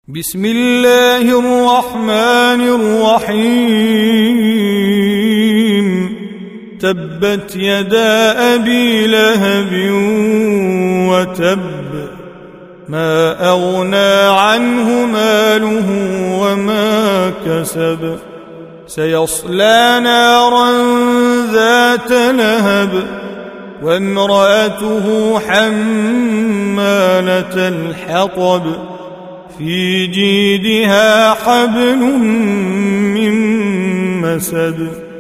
بسم الله الرحمن الرحيم تبت يدا أبي لهب وتب ما أغنى عنه ماله وما كسب سيصلى نارا ذات لهب وامرأته حمالة الحطب في جيدها حبل من مسد